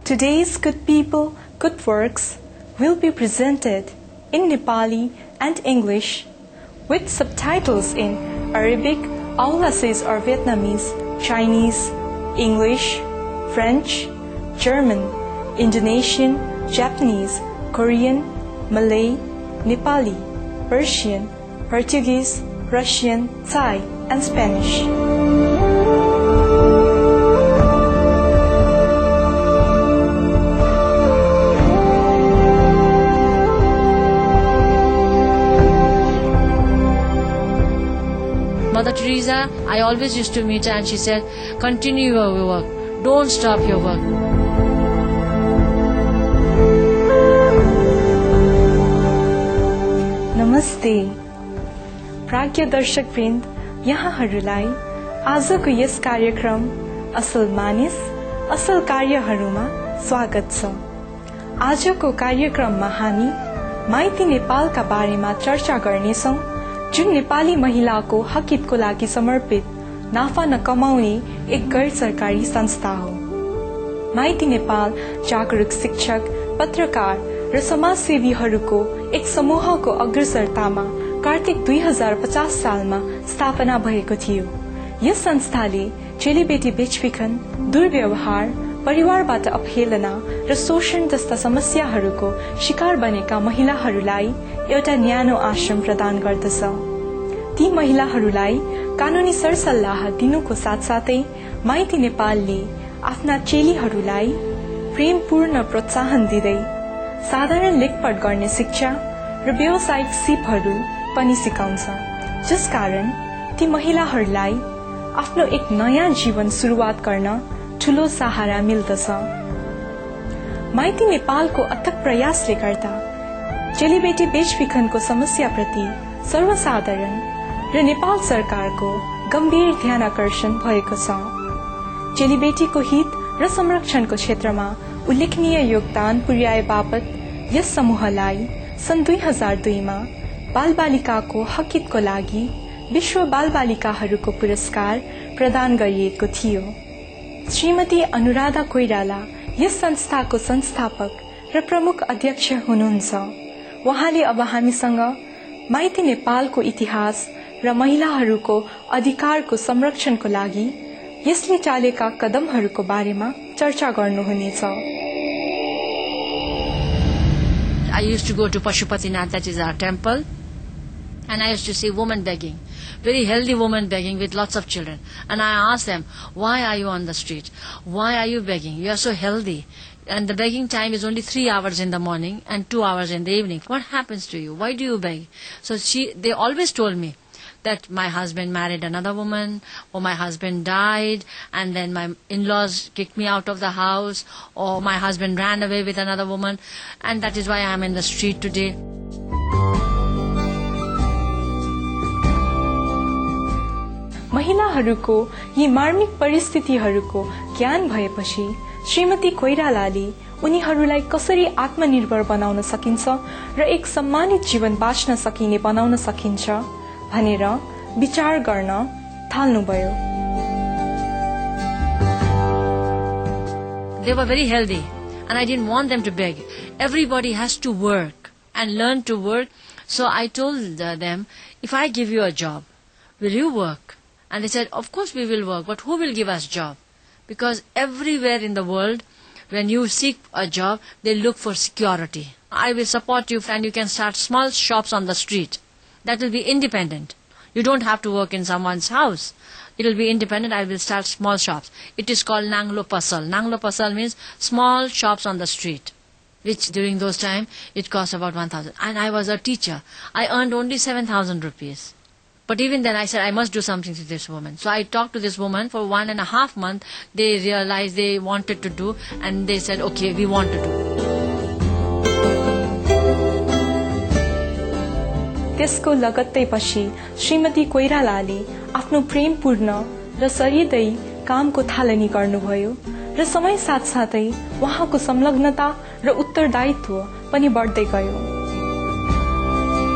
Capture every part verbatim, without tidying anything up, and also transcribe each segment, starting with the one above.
Today's Good People, Good Works will be presented in Nepali and English with subtitles in Arabic, Aulasis or Vietnamese, Chinese, English, French, German, Indonesian, Japanese, Korean, Malay, Nepali, Persian, Portuguese, Russian, Thai, and Spanish. Mother Teresa, I always used to meet her and she said, continue your work, don't stop your work. नमस्ते प्राज्ञ दर्शक वृन्द, यहाँहरूलाई आजको यस कार्यक्रम असल मानिस असल कार्यहरूमा स्वागत छ। आजको कार्यक्रममा हामी माइती नेपालका बारेमा चर्चा गर्नेछौं, जुन नेपाली महिलाको हकितको लागि समर्पित नाफा नकमाउने एक गैर सरकारी संस्था हो। माइती नेपाल जागरूक शिक्षक, पत्रकार र समाजसेवीहरूको एक समूहको अग्रसरतामा कार्तिक दुई हजार पचास सालमा स्थापना भएको थियो। यस संस्थाले चेलीबेटी बेचबिखन, दुर्व्यवहार, परिवारबाट अपहेलना र शोषण जस्ता समस्याहरूको शिकार बनेका महिलाहरूलाई एउटा न्यानो आश्रम प्रदान गर्दछ। ती महिलाहरूलाई कानूनी सरसल्लाह दिनुको साथसाथै माइती नेपालले आफ्ना चेलीहरूलाई प्रेमपूर्ण प्रोत्साहन दिँदै साधारण लेखपढ गर्ने शिक्षा र व्यावसायिक सिपहरू पनि सिकाउँछ, जसकारण ती महिलाहरूलाई आफ्नो एक नयाँ जीवन सुरुवात गर्न ठूलो सहारा मिल्दछ। माइती नेपालको अथक प्रयासले गर्दा चेलीबेटी बेचबिखनको समस्याप्रति सर्वसाधारण र नेपाल सरकारको गम्भीर ध्यानाकर्षण भएको छ। चेलीबेटीको हित र संरक्षणको क्षेत्रमा उल्लेखनीय योगदान पुर्याए बापत यस समूहलाई सन् दुई हजार दुईमा बालबालिकाको हकितको लागि विश्व बालबालिकाहरूको पुरस्कार प्रदान गरिएको थियो। श्रीमती अनुराधा कोइराला यस संस्थाको संस्थापक र प्रमुख अध्यक्ष हुनुहुन्छ। उहाँले अब हामीसँग माइती नेपालको इतिहास र महिलाहरूको अधिकारको संरक्षणको लागि यसले चालेका कदमहरूको बारेमा चर्चा गर्नुहुनेछ। I used to go to Pashupatinath, that is our temple, and I used to see women begging, very healthy women begging with lots of children. And I asked them, why are you on the street? Why are you begging? You are so healthy. And the begging time is only three hours in the morning and two hours in the evening. What happens to you? Why do you beg? So she, they always told me that my husband married another woman, or my husband died, and then my in-laws kicked me out of the house, or my husband ran away with another woman, and that is why I am in the street today. महिलाहरूको यी मार्मिक परिस्थितिहरूको ज्ञान भएपछि श्रीमती कोइरालाले उनीहरूलाई कसरी आत्मनिर्भर बनाउन सकिन्छ र एक सम्मानित जीवन बाँच्न सकिने बनाउन सकिन्छ भनेर विचार गर्न थाल्नुभयो। They were very healthy and I didn't want them to beg. Everybody has to work and learn to work. So I told them, if I give you a job, will you work? And they said, of course we will work, but who will give us job? Because everywhere in the world, when you seek a job, they look for security. I will support you and you can start small shops on the street. That will be independent. You don't have to work in someone's house. It will be independent. I will start small shops. It is called Nanglo Pasal. Nanglo Pasal means small shops on the street, which during those time, it cost about one thousand. And I was a teacher. I earned only seven thousand rupees. But even then I said, I must do something to this woman. So I talked to this woman for one and a half month. They realized they wanted to do, and they said, okay, we want to do. त्यसको लगत्तै पछि श्रीमती कोइरालाले आफ्नो प्रेमपूर्ण र सरिदै कामको थालनी गर्नुभयो र समय साथसाथै उहाँको संलग्नता र उत्तरदायित्व पनि बढ्दै गयो।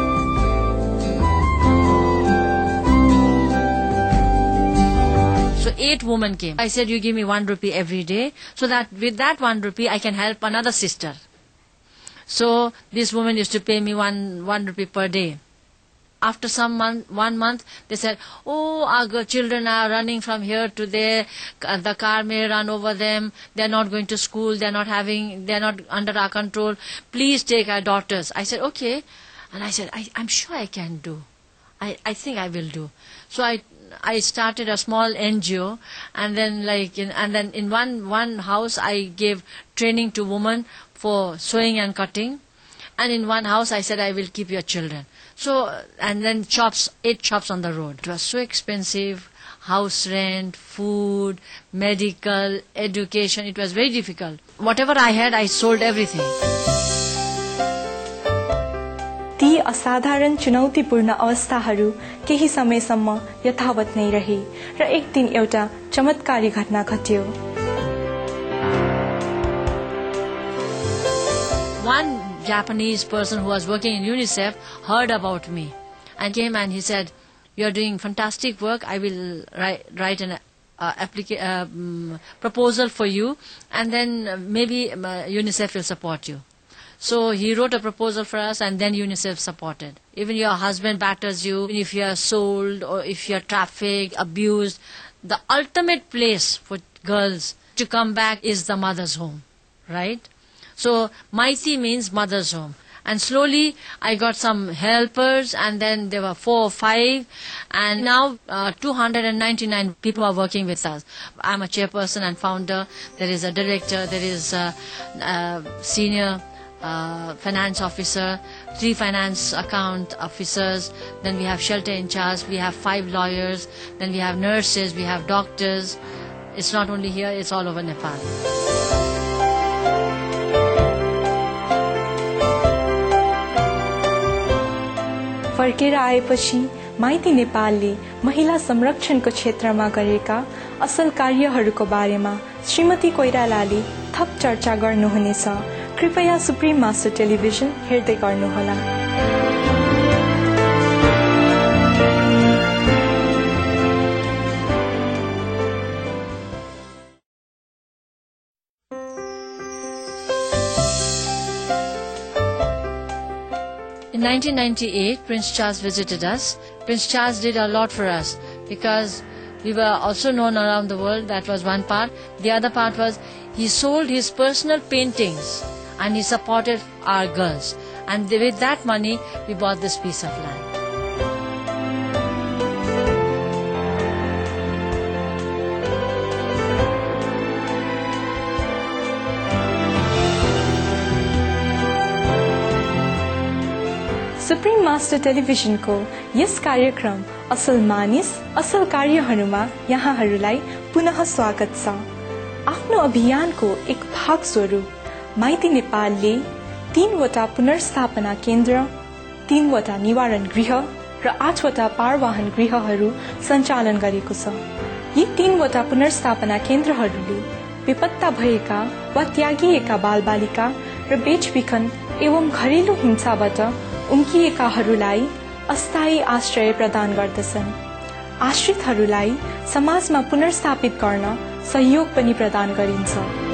So eight women came. I said, you give me one rupee every day, so that with that one rupee I can help another sister. So this woman used to pay me one one rupee per day. After some month, one month, they said, oh, our g- children are running from here to there. Uh, the car may run over them. They're not going to school. They're not having, they're not under our control. Please take our daughters. I said, okay. And I said, I, I'm sure I can do. I, I think I will do. So I I started a small N G O, and then like in, and then in one one house I gave training to women for sewing and cutting, and in one house I said, I will keep your children. So, and then shops, eight shops on the road. It was so expensive, house rent, food, medical, education. It was very difficult. Whatever I had, I sold everything. ती असाधारण चुनौतीपूर्ण अवस्थाहरू केही समयसम्म यथावत नै रहे र एक दिन एउटा चमत्कारी घटना घट्यो. One Japanese person who was working in UNICEF heard about me and came and he said, you are doing fantastic work. I will write, write an uh, applica- uh, um, proposal for you, and then uh, maybe uh, UNICEF will support you. So he wrote a proposal for us, and then UNICEF supported. Even your husband batters you, even if you are sold or if you are trafficked, abused, the ultimate place for girls to come back is the mother's home, right? So Maiti means mother's home. And slowly I got some helpers, and then there were four or five, and now uh, two hundred ninety-nine people are working with us. I'm a chairperson and founder. There is a director, there is a, a senior uh, finance officer, three finance account officers, then we have shelter in charge, we have five lawyers, then we have nurses, we have doctors. It's not only here, it's all over Nepal. फर्केर आएपछि माइती नेपालले महिला संरक्षणको क्षेत्रमा गरेका असल कार्यहरूको बारेमा श्रीमती कोइरालाले थप चर्चा गर्नुहुनेछ. कृपया सुप्रिम मास्टर टेलिभिजन हेर्दै गर्नुहोला. In nineteen ninety-eight, Prince Charles visited us. Prince Charles did a lot for us because we were also known around the world. That was one part. The other part was he sold his personal paintings and he supported our girls. And with that money, we bought this piece of land. Supreme master टेलिभिजनको यस कार्यक्रम असल मानिस असल कार्यहरूमा यहाँहरूलाई पुनः स्वागत छ. आफ्नो अभियानको एक भाग स्वरूप माइती नेपालले तीनवटा पुनर्स्थापना केन्द्र, तीनवटा निवारण गृह र आठवटा पारवाहन गृहहरू सञ्चालन गरेको छ. यी तीनवटा पुनर्स्थापना केन्द्रहरूले बेपत्ता भएका वा त्यागिएका बालबालिका र बेचबिखन एवं घरेलु हिंसाबाट उम्किएकाहरूलाई अस्थायी आश्रय प्रदान गर्दछन्. आश्रितहरूलाई समाजमा पुनर्स्थापित गर्न सहयोग पनि प्रदान गरिन्छ.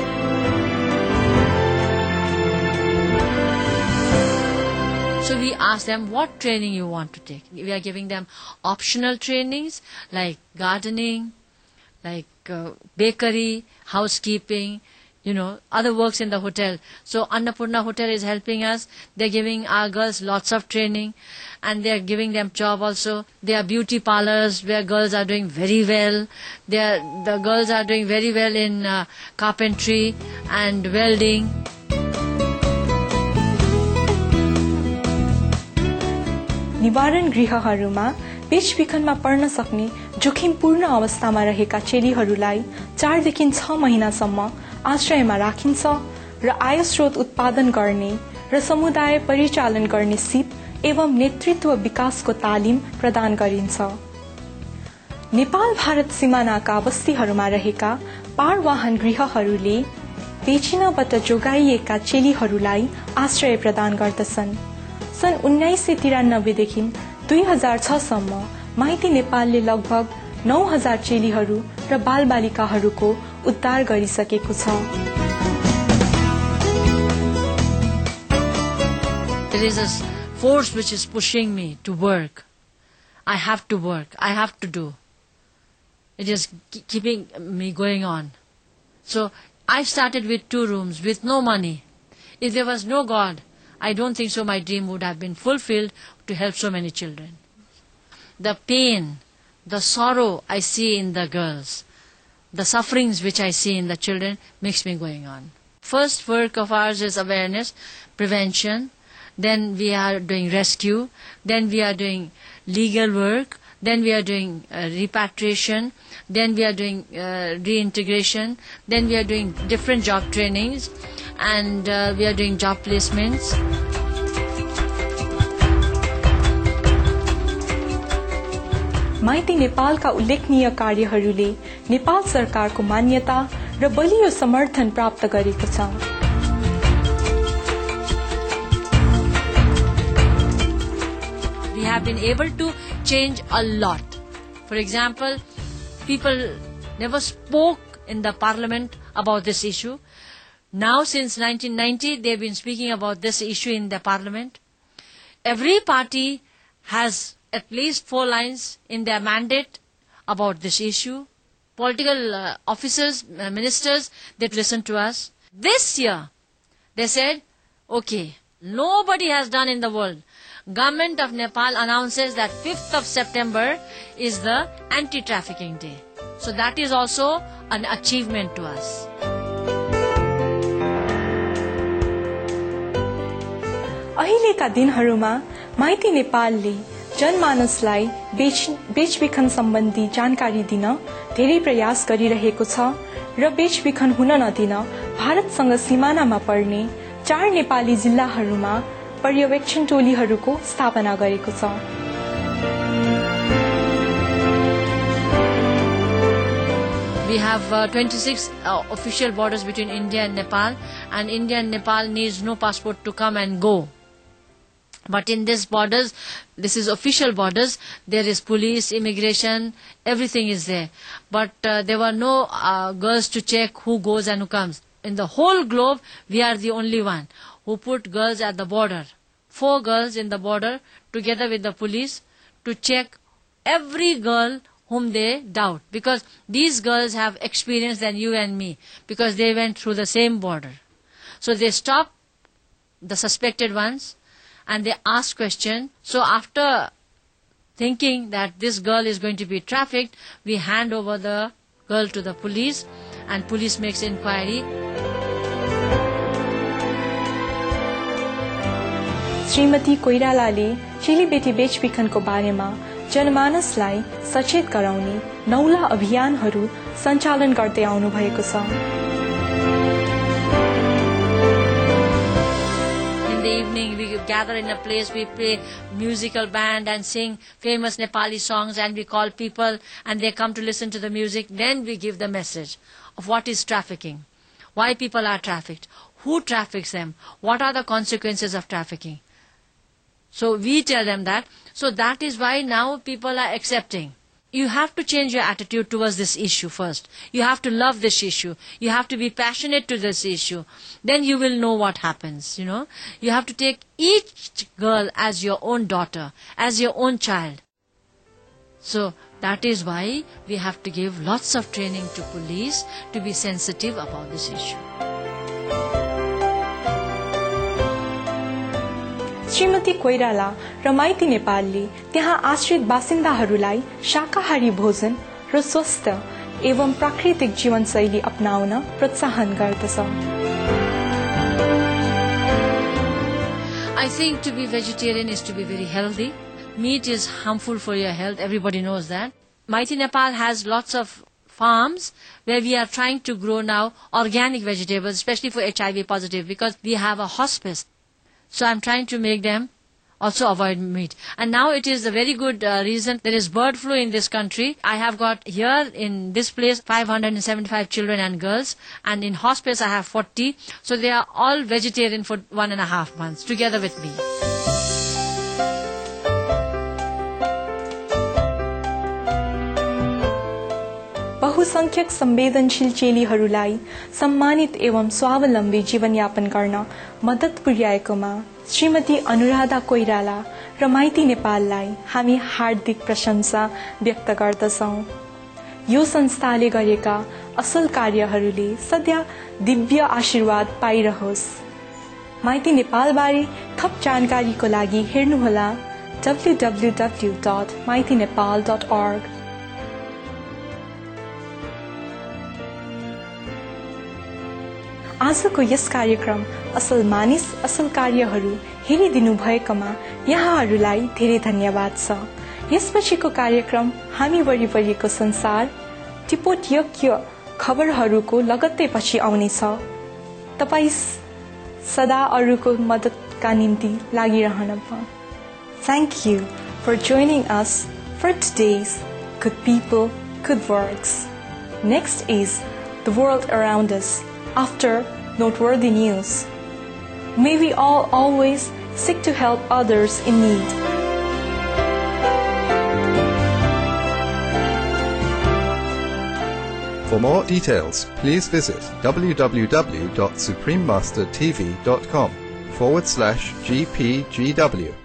So we ask them what training you want to take. We are giving them optional trainings like gardening, like uh, bakery, housekeeping, you know, other works in the hotel. So Annapurna Hotel is helping us. They're giving our girls lots of training, and they're giving them job also. There are beauty parlors where girls are doing very well. They are, the girls are doing very well in uh, carpentry and welding. निवारण गृहहरूमा बेचबिखनमा पर्न सक्ने जोखिमपूर्ण अवस्थामा रहेका चेलीहरूलाई चारदेखि छ महिनासम्म आश्रयमा राखिन्छ र आय स्रोत उत्पादन गर्ने र समुदाय परिचालन गर्ने सिप एवं नेतृत्व विकासको तालिम प्रदान गरिन्छ. नेपाल भारत सीमानाका बस्तीहरूमा रहेका पारवाहन गृहहरूले बेचिनबाट जोगाइएका चेलीहरूलाई आश्रय प्रदान गर्दछन्. सन् उन्नाइस सय तिरानब्बेदेखि दुई हजार छ सम्म माइती नेपालले लगभग नौ हजार चेलीहरू र बालबालिकाहरूको उद्धार गरिसकेको छ। There is a force which is pushing me to work. I have to work. I have to do. It is keeping me going on. So I started with two rooms, with no money. If there was no God, I don't think so my dream would have been fulfilled to help so many children. The pain, the sorrow I see in the girls, the sufferings which I see in the children makes me going on. First work of ours is awareness, prevention. Then we are doing rescue. Then we are doing legal work. Then we are doing uh, repatriation. Then we are doing uh, reintegration. Then we are doing different job trainings. And uh, we are doing job placements. माइती नेपालका उल्लेखनीय कार्यहरूले नेपाल सरकारको मान्यता र बलियो समर्थन प्राप्त गरेको छ। We have been able to change a lot. For example, people never spoke in the parliament about this issue. Now, since nineteen ninety, they've been speaking about this issue in the parliament. Every party has at least four lines in their mandate about this issue. Political uh, officers, uh, ministers, they listen to us. This year, they said, okay, nobody has done in the world. Government of Nepal announces that fifth of September is the anti-trafficking day. So that is also an achievement to us. अहिलेका दिनहरूमा माइती नेपालले जनमानसलाई बेचबिखन सम्बन्धी जानकारी दिन धेरै प्रयास गरिरहेको छ र बेचबिखन हुन नदिन भारतसँग सीमानामा पर्ने चार नेपाली जिल्लाहरूमा पर्यवेक्षण टोलीहरूको स्थापना गरेको छ। We have uh, twenty-six uh, official borders between India and Nepal, and India and Nepal needs no passport to come and go. But in these borders, this is official borders, there is police, immigration, everything is there. But uh, there were no uh, girls to check who goes and who comes. In the whole globe, we are the only one who put girls at the border. Four girls in the border together with the police to check every girl whom they doubt. Because these girls have experience than you and me, because they went through the same border. So they stop the suspected ones and they ask question. So after thinking that this girl is going to be trafficked, we hand over the girl to the police and police makes inquiry. Shrimati कोइरालाले चेलीबेटी बेचबिखनको बारेमा जनमानसलाई सचेत गराउने नौला अभियानहरू सञ्चालन गर्दै आउनु भएको छ। In the evening, we gather in a place, we play musical band and sing famous Nepali songs, and we call people and they come to listen to the music. Then we give the message of what is trafficking, why people are trafficked, who traffics them, what are the consequences of trafficking. So we tell them that. So that is why now people are accepting. You have to change your attitude towards this issue first. You have to love this issue. You have to be passionate to this issue. Then you will know what happens, you know. You have to take each girl as your own daughter, as your own child. So that is why we have to give lots of training to police to be sensitive about this issue. Shrimati Koirala र माइती नेपालले त्यहाँ आश्रित बासिन्दाहरूलाई शाकाहारी भोजन र स्वस्थ एवं प्राकृतिक जीवनशैली अपनाउन प्रोत्साहन गर्दछ। I think to be vegetarian is to be very healthy. Meat is harmful for your health. Everybody knows that. Mighty Nepal has lots of farms where we are trying to grow now organic vegetables, especially for H I V positive, because we have a hospice. So I'm trying to make them also avoid meat. And now it is a very good uh, reason. There is bird flu in this country. I have got here in this place five hundred seventy-five children and girls, and in hospice I have forty. So they are all vegetarian for one and a half months together with me. अल्पसंख्यक संवेदनशील चेलीहरूलाई सम्मानित एवं स्वावलम्बी जीवनयापन गर्न मद्दत पुर्याएकोमा श्रीमती अनुराधा कोइराला र माइती नेपाललाई हामी हार्दिक प्रशंसा व्यक्त गर्दछौं। यो संस्थाले गरेका असल कार्यहरूले सदा दिव्य आशीर्वाद पाइरहोस्। माइती नेपालबारे थप जानकारीको लागि हेर्नुहोला W W W dot Maiti Nepal dot org। आजको यस कार्यक्रम असल मानिस असल कार्यहरू हेरिदिनु भएकोमा यहाँहरूलाई धेरै धन्यवाद छ। यसपछिको कार्यक्रम हामी वरिपरिको संसार टिपोटयोग्य खबरहरूको लगत्तै पछि आउनेछ। तपाई सदा अरूको मद्दतका निम्ति लागिरहन। Thank you for joining us for today's Good People, Good Works. Next is the world around us after noteworthy news. May we all always seek to help others in need. For more details, please visit w w w dot supreme master t v dot com forward slash G P G W.